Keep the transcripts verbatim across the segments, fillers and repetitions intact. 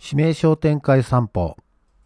指名商店会散歩。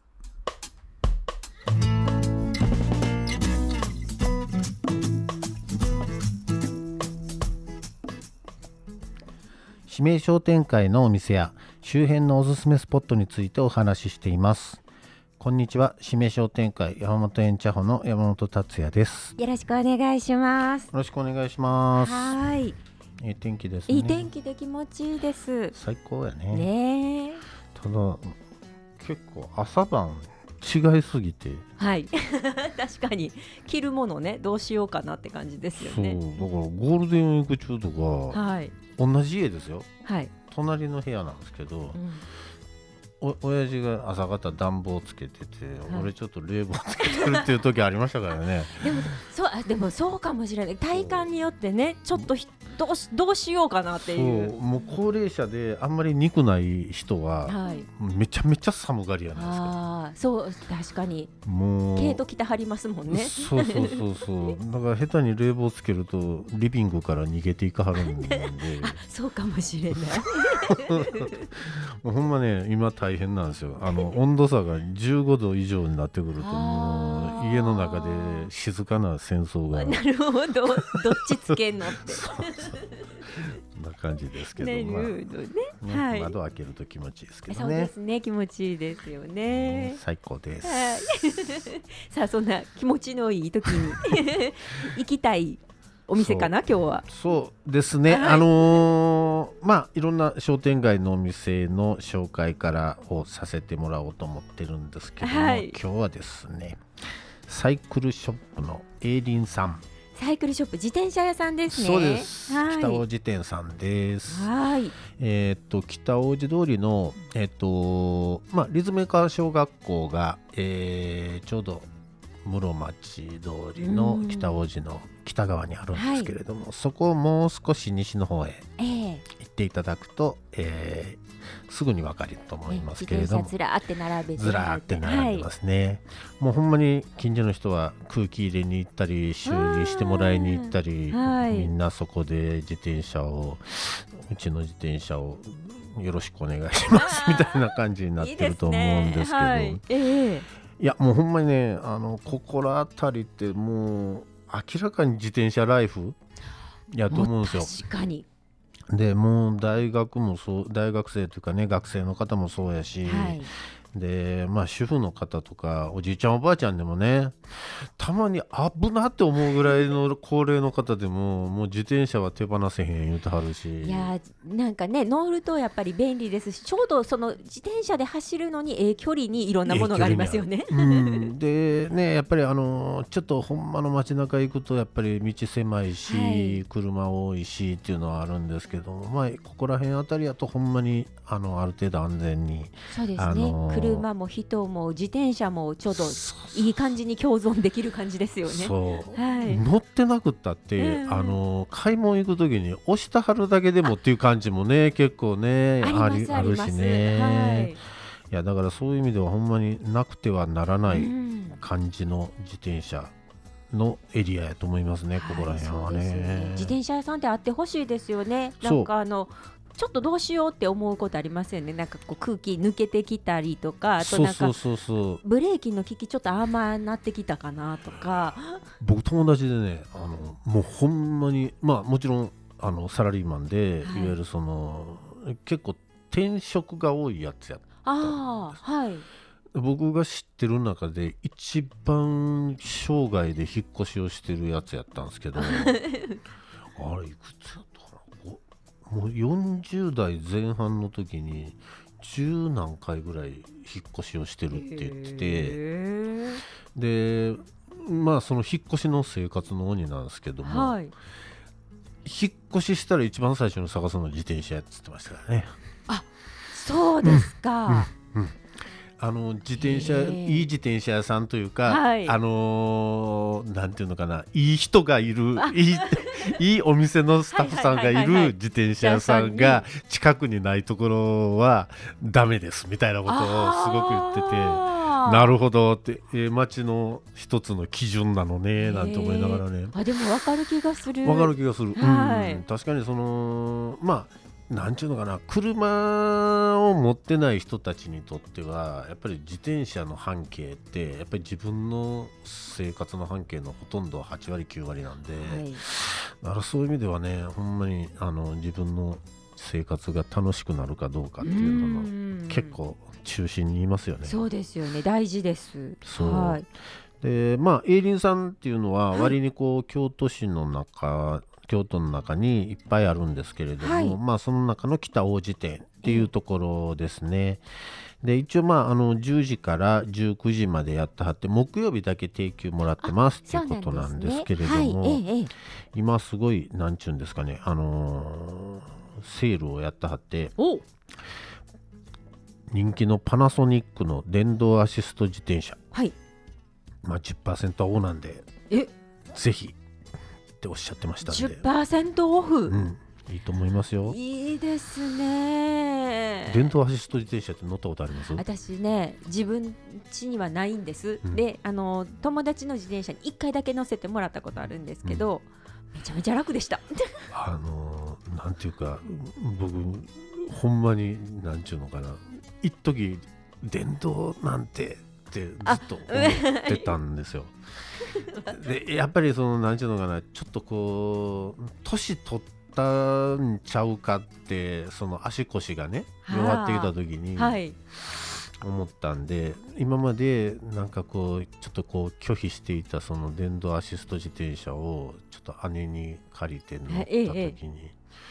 指名商店会のお店や周辺のおすすめスポットについてお話ししています。こんにちは、指名商店会山本園茶舗の山本達也です。 よろしくお願いします。 よろしくお願いします。 はい、 いい天気ですね。 いい天気で気持ちいいです。 最高やね。 ねえ、 ただ結構朝晩違いすぎて、 はい確かに着るものね、どうしようかなって感じですよね。 そうだからゴールデンウィーク中とか、 はい、 同じ家ですよ、 はい、 隣の部屋なんですけど、 うん、 お親父が朝方暖房つけてて、 はい、 俺ちょっと冷房つけてるっていう時ありましたからねでもそうあでもそうかもしれない。体感によってね、ちょっとひどうし、どうしようかなっていう。 そうもう高齢者であんまり肉ない人は、はい、めちゃめちゃ寒がりやないですか。 あそう確かにもう毛糸着てはりますもんね。 そうそうそうそうだから下手に冷房つけるとリビングから逃げていかはるんであそうかもしれないもうほんまね今大変なんですよ。あの温度差がじゅうごど以上になってくるともう家の中で静かな戦争がなるほどどっちつけんのってそうそうそんな感じですけど、まあねねはい、 窓開けると気持ちいいですけどね。 そうですね、気持ちいいですよね、 うん、最高です、 はい、さあそんな気持ちのいい時に行きたいお店かな今日は。 そうですね、はい、あのー、まあいろんな商店街のお店の紹介からをさせてもらおうと思ってるんですけども、はい、今日はですねサイクルショップのエイリンさん。 サイクルショップ、自転車屋さんですね。 そうです、 はい、 北大路店さんです。 はい、 えー、っと北大路通りの、えーっとまあ、立命館小学校が、えー、ちょうど室町通りの北大路の北側にあるんですけれども、はい、そこをもう少し西の方へ行っていただくと、えー、すぐに分かると思いますけれども、 自転車ずらーって並べてずらーって並んでますね、はい、もうほんまに近所の人は空気入れに行ったり修理してもらいに行ったり、はい、みんなそこで自転車をうちの自転車をよろしくお願いしますみたいな感じになってると思うんですけど、いい、ね、はい、えーいやもうほんまにね、あのここら辺りってもう明らかに自転車ライフやと思うんですよ。 確かに。 でもう大学もそう、大学生というかね、学生の方もそうやし、はい、でまあ主婦の方とかおじいちゃんおばあちゃんでもね、たまに危なって思うぐらいの高齢の方でももう自転車は手放せへん言うてはるし、 いやなんかね乗るとやっぱり便利ですし、ちょうどその自転車で走るのにええ距離にいろんなものがありますよね。 うん、でねやっぱりあのちょっとほんまの街中行くとやっぱり道狭いし、はい、車多いしっていうのはあるんですけど、まあここら辺あたりやとほんまにあのある程度安全に、 そうですね、あのー、車も人も自転車もちょうどいい感じに共存できる感じですよね。 そう、 はい、 乗ってなくったって、うん、あの買い物行く時に押してはるだけでもっていう感じもね結構ねありあるしね、はい、いやだからそういう意味ではほんまになくてはならない感じの自転車のエリアやと思いますね、ここら辺はね、はい、そうですね。 自転車屋さんであってほしいですよね。なんかあのちょっとどうしようって思うことありますよね。なんかこう空気抜けてきたりとか、あとなんかブレーキの効きちょっと甘なってきたかなとか。 僕友達でね、あのもうほんまにまあもちろんあのサラリーマンで、はい、いわゆるその結構転職が多いやつやったんです。あ、はい、僕が知ってる中で一番生涯で引っ越しをしてるやつやったんですけどあれいくつやったかな、もうよんじゅう代前半の時に十何回ぐらい引っ越しをしてるって言ってて、でまあその引っ越しの生活の鬼なんですけども、はい、引っ越ししたら一番最初に探すのは自転車やっつってましたからね。 あ、そうですか、 うんうんうん、あの自転車いい自転車屋さんというか、はい、あのー、なんていうのかな、いい人がいるいいいいお店のスタッフさんがいる自転車屋さんが近くにないところはダメですみたいなことをすごく言ってて、なるほどって、えー、街の一つの基準なのねなんて思いながらね。 あ、でも分かる気がする。 分かる気がする、 はい、 うん、確かにそのまあなんちゅうのかな、車を持ってない人たちにとってはやっぱり自転車の半径ってやっぱり自分の生活の半径のほとんどはちわりきゅうわりなんで、はい、だからそういう意味ではね、ほんまにあの自分の生活が楽しくなるかどうかっていうのの結構中心にいますよね。 そうですよね、大事です。 そう、はい、でまあ栄林さんっていうのは割にこう、はい、京都市の中京都の中にいっぱいあるんですけれども、はい、まあ、その中の北大路店っていうところですね。で一応まああのじゅうじからじゅうくじまでやってはって、木曜日だけ定休もらってますっていうことなんですけれども、ね、はい、ええ、今すごいなんちゅうんですかね、あのー、セールをやってはって、人気のパナソニックの電動アシスト自転車、はい、まあ、じゅっパーセント オフなんで、えぜひっておっしゃってましたんでじゅっパーセント オフ、 うん、いいと思いますよ。 いいですね。 電動アシスト自転車って乗ったことあります？ 私ね、自分家にはないんです、うん、であの友達の自転車にいっかいだけ乗せてもらったことあるんですけど、うん、めちゃめちゃ楽でしたあのなんていうか、僕ほんまになんていうのかな、一時電動なんてってずっと思ってたんですよでやっぱりそのなんていうのかな、ちょっとこう年取ったんちゃうかって、その足腰がね弱ってきた時に思ったんで、今までなんかこうちょっとこう拒否していたその電動アシスト自転車をちょっと姉に借りて乗った時に、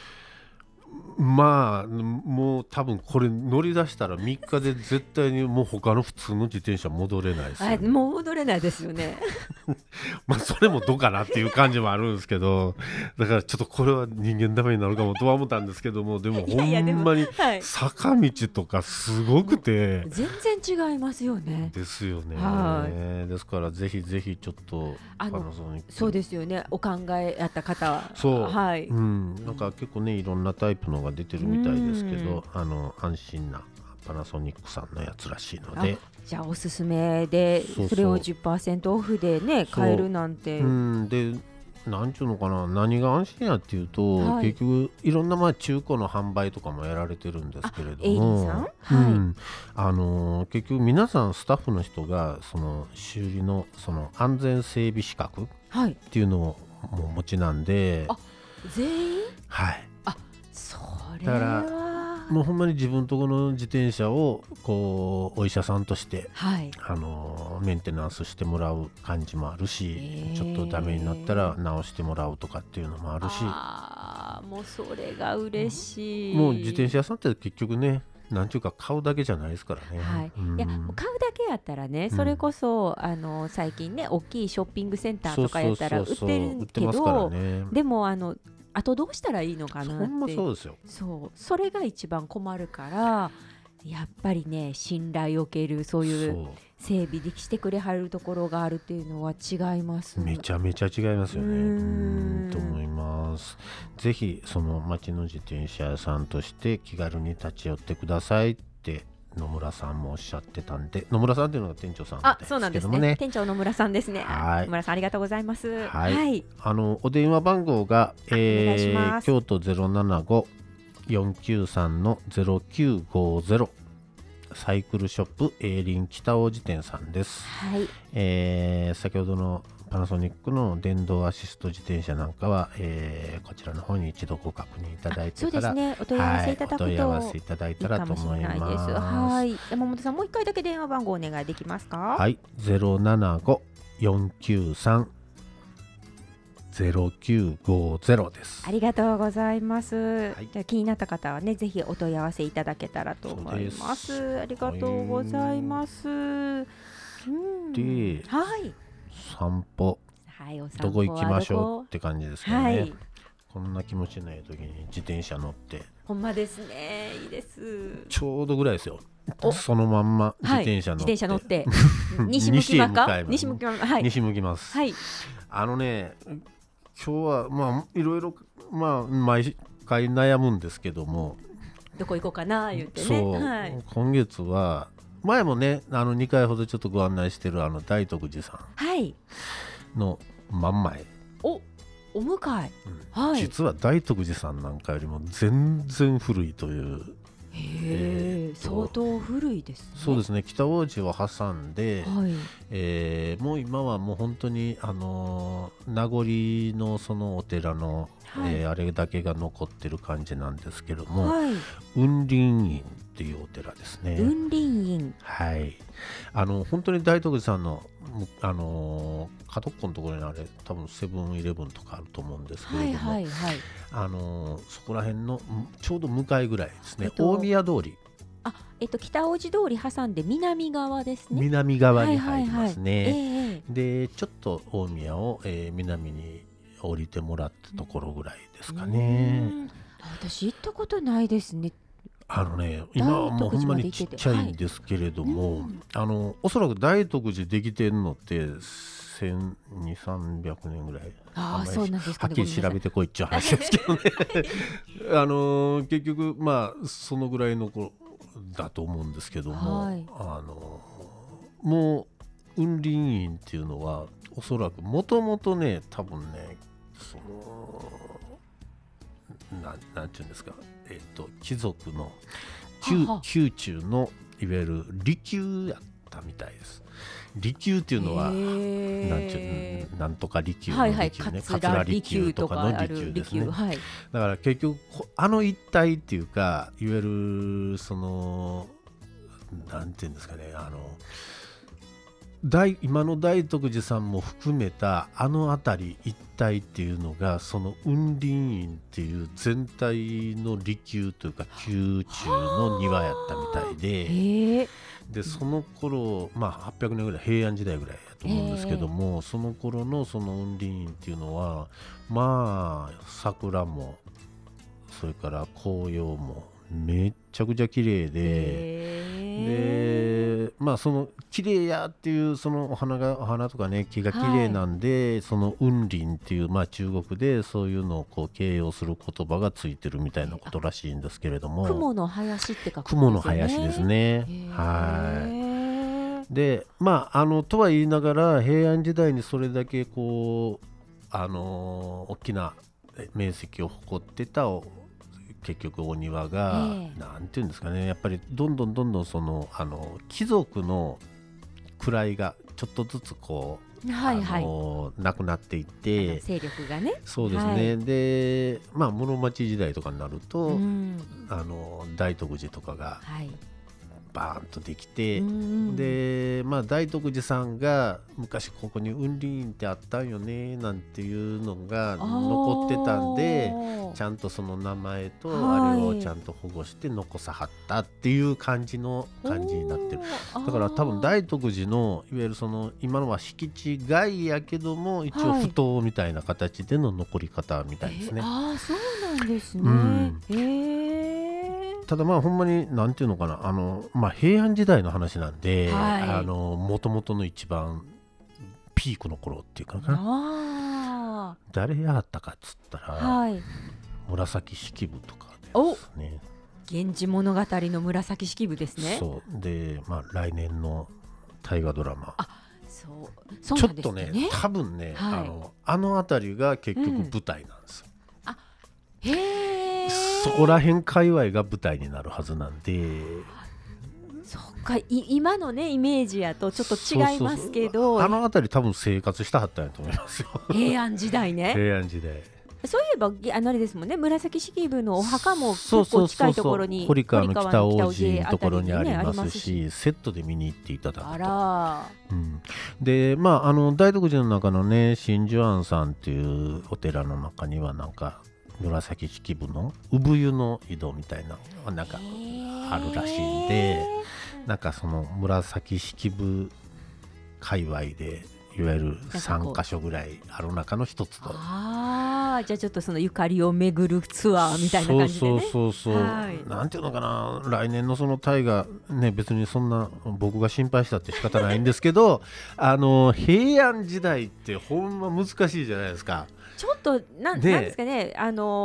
まあもう多分これ乗り出したらみっかで絶対にもう他の普通の自転車戻れないですよね。 もう戻れないですよねまあそれもどうかなっていう感じもあるんですけど、だからちょっとこれは人間ダメになるかもとは思ったんですけども、でもほんまに坂道とかすごくて全然違いますよね。 ですよね。はい、ですからぜひぜひちょっとあのそうですよね、お考えやった方はそう、はい、うん、なんか結構ねいろんなタイプのが出てるみたいですけど、あの安心なパナソニックさんのやつらしいので、 じゃあおすすめで、そうそう、それを じゅっパーセント オフでね買えるなんて、 うん、でなんちゅうのかな、何が安心やっていうと、はい、結局いろんなまあ中古の販売とかもやられてるんですけれども、エイリーさん、はい、うん、あのー、結局皆さんスタッフの人がその修理のその安全整備資格っていうのをもうお持ちなんで、 あ、全員、 はい、 あ、それはもうほんまに自分とこの自転車をこうお医者さんとして、はい、あのメンテナンスしてもらう感じもあるし、えー、ちょっとダメになったら直してもらうとかっていうのもあるし、 あ、もうそれが嬉しい。 もう自転車屋さんって結局ね、なんちゅうか買うだけじゃないですからね、 はい、うん、いや買うだけやったらね、それこそ、うん、あの最近ね大きいショッピングセンターとかやったら売ってるけど、でもあのあとどうしたらいいのかなって、ほんまそうですよ。そう、それが一番困るから、やっぱりね信頼を受けるそういう整備でしてくれはるところがあるっていうのは違います。 めちゃめちゃ違いますよね。うーんと思います。ぜひその町の自転車屋さんとして気軽に立ち寄ってくださいって野村さんもおっしゃってたんで、野村さんっていうのが店長さんなんですけどもね。あ、そうなんですね。 店長野村さんですね。はい、野村さんありがとうございます。はい。はい、 あのお電話番号が、えー、京都 ゼロななご よんきゅうさん の ゼロきゅうごゼロサイクルショップ栄林北大路店さんです。はい。えー、先ほどのパナソニックの電動アシスト自転車なんかは、えー、こちらの方に一度ご確認いただいてから、そうですね、 お問い合わせいただくと、はい、お問い合わせいただいたらと思います。いいかもしれないです。 はい。山本さんもう一回だけ電話番号お願いできますか？ はい、ゼロななご よんきゅうさん ゼロきゅうごゼロです。 ありがとうございます。はい、じゃあ気になった方はねぜひお問い合わせいただけたらと思います。ありがとうございます。うんで、 はい。 散歩、はい、お散歩どこ行きましょうって感じですかね。はい、こんな気持ちない時に自転車乗って、 ほんまですね、いいです。 ちょうどぐらいですよ。そのまんま自転車乗って、はい、 自転車乗って西向きますか？西向きます。はい、 西向きます。はい、あのね、今日はまあいろいろまあ毎回悩むんですけども、 どこ行こうかな言ってね。 そう、はい、今月は前もねあのにかいほどちょっとご案内してるあの大徳寺さんの真ん前、 おお向かい、 うんはい、実は大徳寺さんなんかよりも全然古いという。 へえ、相当古いですね。 そうですね、北大路を挟んで、はいえー、もう今はもう本当に、あのー、名残のそのお寺の、はいえー、あれだけが残ってる感じなんですけども、はい、雲林院っていうお寺ですね。 雲林院、 はい、あの本当に大徳寺さんの、あのー、角っこのところにあれ多分セブンイレブンとかあると思うんですけれども、はいはいはい、あのー、そこら辺のちょうど向かいぐらいですね、えっと、大宮通り、 あ、えっと、北大路通り挟んで南側ですね。 南側に入りますね、はいはいはいえー、でちょっと大宮を、えー、南に降りてもらったところぐらいですかね。 うん、私行ったことないですね。 あのね、今はもうほんまにちっちゃいんですけれども、はいうん、あのおそらく大徳寺できてるのってせんにひゃく、さんびゃくねんぐらい。 ああ、そうなんですかね。 はっきり調べてこいっちゅう話ですけどねあの結局まあそのぐらいの頃だと思うんですけども、はい、あのもう雲林院っていうのはおそらくもともとね多分ねそのな ん, なんていうんですか、えー、と貴族の 宮, 宮中のいわゆる利休やったみたいです。利休っていうのはなんちゅなんとか利休の利休ね、桂利休とかの利休ですね、はい、だから結局あの一帯っていうかいわゆるそのなんていうんですかね、あの大今の大徳寺さんも含めたあの辺り一帯っていうのがその雲林院っていう全体の利休というか宮中の庭やったみたいで、でその頃、まあ、はっぴゃくねんぐらい平安時代ぐらいやと思うんですけども、その頃のその雲林院っていうのはまあ桜もそれから紅葉もめっちゃくちゃ綺麗で、でまあその綺麗やっていうそのお花がお花とかね木が綺麗なんで、はい、その雲林っていう、まあ、中国でそういうのをこう形容する言葉がついてるみたいなことらしいんですけれども、 雲の林って書くんですよね。 雲の林ですね。はい。でまああのとは言いながら平安時代にそれだけこうあの大きな面積を誇ってた結局お庭が、えー、なんていうんですかね、やっぱりどんどんどんどんそのあの貴族の位がちょっとずつこう、はいはい、あのなくなっていって勢力がね、 そうですね、はい、でまあ室町時代とかになると、うん、あの大徳寺とかが、はいバーンとできて、で、まあ、大徳寺さんが昔ここに雲林院ってあったんよねなんていうのが残ってたんで、ちゃんとその名前とあれをちゃんと保護して残さはったっていう感じの感じになってる。だから多分大徳寺のいわゆるその今のは敷地外やけども一応不当みたいな形での残り方みたいですね。 はい、ああそうなんですね、うん、へー。 ただまあほんまになんていうのかな、あの、まあ、平安時代の話なんで、はい、あの元々の一番ピークの頃っていうかな、あ誰やったかっつったら、はい、紫式部とかですね。 源氏物語の紫式部ですね。 そうで、まあ、来年の大河ドラマ、 あそうそうなんですね、 ちょっとね多分ね、はい、あのあの辺りが結局舞台なんですよ、うん、あへー、そこら辺界隈が舞台になるはずなんで、 そっか、い今のねイメージやとちょっと違いますけど、そうそうそう、 あの辺り多分生活したはったんやと思いますよ。 平安時代ね。 平安時代。 そういえばあのあれですもんね、紫式部のお墓も結構近いところに、 堀川の北大路のところにありますし、セットで見に行っていただくと。あら、うん、でまああの大徳寺の中のね真珠庵さんっていうお寺の中にはなんか紫式部の産湯の井戸みたいななんかあるらしいんで、なんかその紫式部界隈でいわゆるさんかしょぐらいある中の一つと。 ああ、じゃあちょっとそのゆかりを巡るツアーみたいな感じでね。 そうそうそうそう、はい、なんていうのかな、来年のその大河ね、別にそんな僕が心配したって仕方ないんですけどあの平安時代ってほんま難しいじゃないですか。 ちょっと な, なんですかね、あの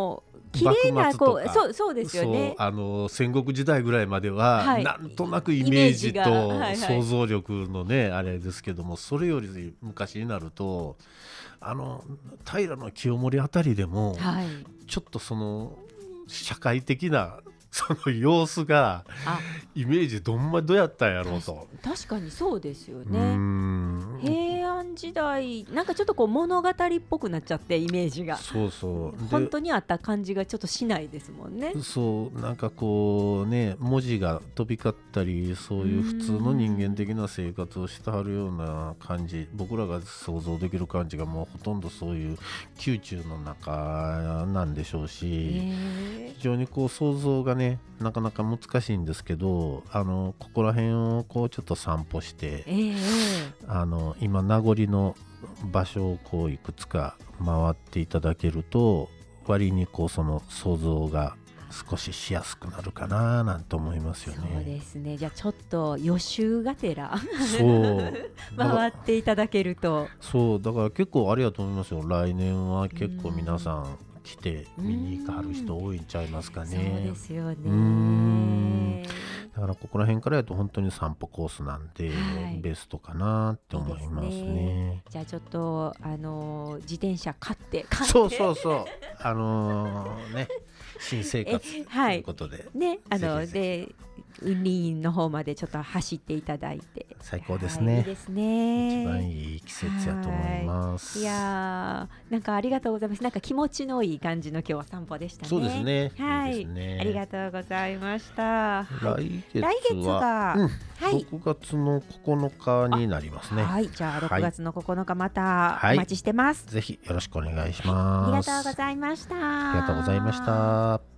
綺麗なこうそうそうですよね。 そうあの戦国時代ぐらいまでは、はい、なんとなくイメージと想像力のね、はいはい、あれですけども、それより昔になるとあの平清盛あたりでも、はい、ちょっとその社会的なその様子がイメージどんまどうやったんやろうと。 確かにそうですよね。平安時代なんかちょっとこう物語っぽくなっちゃってイメージがそうそう本当にあった感じがちょっとしないですもんね。 そうなんかこうね文字が飛び交ったりそういう普通の人間的な生活をしてはるような感じ、僕らが想像できる感じがもうほとんどそういう宮中の中なんでしょうし、非常にこう想像がねなかなか難しいんですけど、あのここら辺をこうちょっと散歩して、えー、あの今名残の場所をこういくつか回っていただけると割にこうその想像が少ししやすくなるかななんて思いますよね。 そうですね。じゃあちょっと予習がてらそう回っていただけると。 そうだから結構ありがとう思いますよ。来年は結構皆さん来て見に行かはる人多いんちゃいますかね。 そうですよね。うーんだからここら辺からやと本当に散歩コースなんで、はい、ベストかなって思いますね。いいですね。 じゃあちょっとあのー、自転車買って買ってそうそうそうあのー、ね新生活ということで、はい、 ねあので雲林の方までちょっと走っていただいて最高ですね、 はい、いいですね。 一番いい季節やと思います。 いやなんかありがとうございます。なんか気持ちのいい感じの今日は散歩でしたね。 そうですね、 はい、 いいですね。 ありがとうございました。 来月は、来月が、うんはい、ろくがつのここのかになりますね。 はい、じゃあろくがつのここのかまたお待ちしてます、 はい、ぜひよろしくお願いします。 ありがとうございました。 ありがとうございました。